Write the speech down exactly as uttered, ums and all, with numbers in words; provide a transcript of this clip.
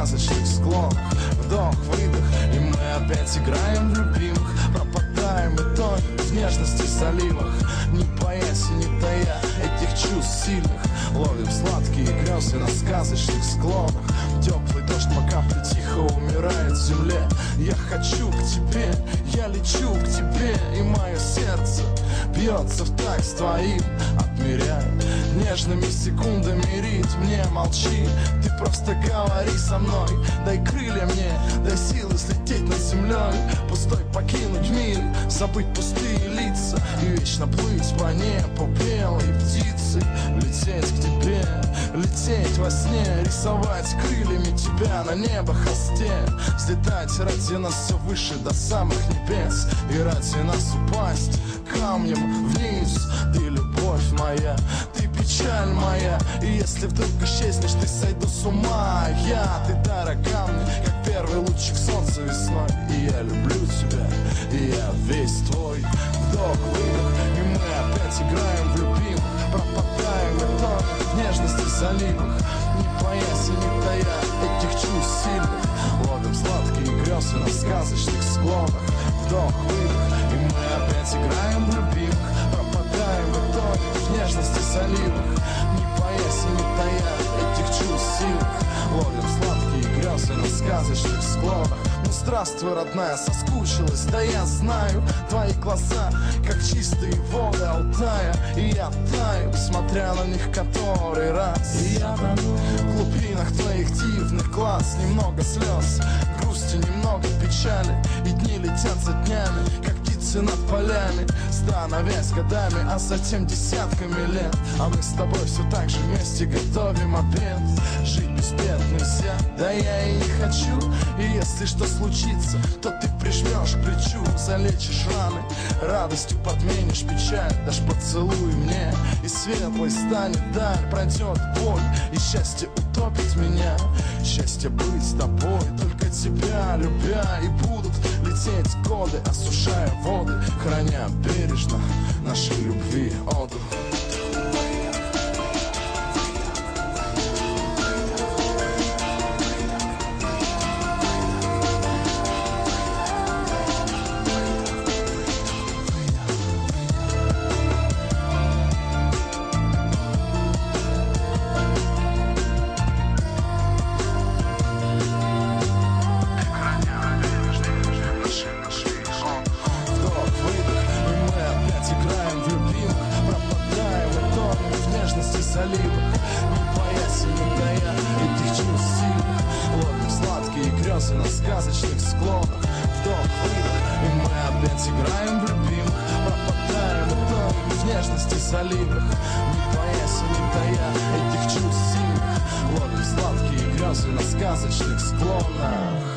сказочных склонах. Вдох, выдох, и мы опять играем в любимых. Пропадаем и тонем в нежности заливах, не боясь и не тая этих чувств сильных. Ловим сладкие грезы на сказочных склонах. Теплый дождь по капле тихо умирает в земле. Я хочу к тебе, я лечу к тебе, и мое сердце бьется в такт с твоим. Отмеряй нежными секундами ритм, не молчи, ты просто говори со мной. Дай крылья мне, дай силы слететь над землей. Пустой покинуть мир, забыть пустые лица и вечно плыть по небу белой птицей. Лететь к тебе, лететь во сне, рисовать крыльями тебя на небо хосте. Взлетать ради нас все выше до самых небес, и ради нас упасть камнем вниз. Ты любовь моя, ты печаль моя, и если вдруг исчезнешь, ты сойду с ума. Я, ты дорога мне, как первый лучик солнца весной. И я люблю тебя, и я весь твой. Вдох, выдох, и мы опять играем в любимых. Пропадаем и тонем в нежности заливах, не боясь и не тая этих чувств сильных. Ловим сладкие грезы на сказочных склонах. Вдох, выдох, и мы опять играем в любимых. Пропадаем и тонем в нежности заливах, не боясь и не тая этих чувств сильных. Ловим сладкие грезы на сказочных склонах. Ну здравствуй, родная, соскучилась, да я знаю. Твои глаза, как чистые воды Алтая, и я таю, смотря на них который раз. И я тону в глубинах твоих дивных глаз. Немного слез, грусти, немного печали, и дни летят за днями, как птицы над полями, становясь годами, а затем десятками лет. А мы с тобой все так же вместе готовим обед. Жить без бед нельзя, да я и не хочу. И если что случится, то ты прижмешь к плечу, залечишь раны, радостью подменишь печаль. Дашь поцелуй мне, и светлой станет даль. Пройдет боль, и счастье утопит меня. Счастье быть с тобой, только тебя любя. И будут лететь годы, осушая воды, храня бережно нашей любви оду. На сказочных склонах. Вдох, выдох, и мы опять играем в любимых. Пропадаем и тонем в нежности заливах, не боясь и не тая этих чувств сильных. Ловим сладкие грезы на сказочных склонах.